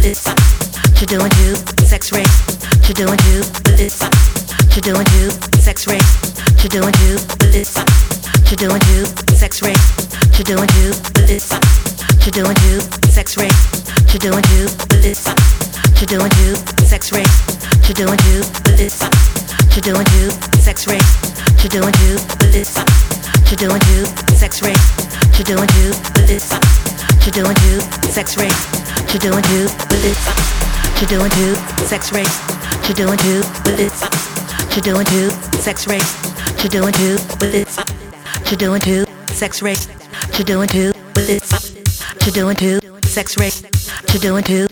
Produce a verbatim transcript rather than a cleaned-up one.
with it. You're doing two, sex race. You're doing two with it. You're doing two, sex race. You're doing two with it. You're doing two, sex race. You're doing two with it. You're doing two, sex race. You're doing two with it. You're doing two, sex race. You're doing two with it. You're doing two, sex race. You're doing two with it. You're doing two, sex race. You're doing two with it. You're doing two, sex race. You're doing two with it. You're doing two, sex race. You're doing two with it. You're doing two, sex race. You're doing two with it. You're doing two, sex race. You're doing two with it. You're doing two, sex race. You're doing two.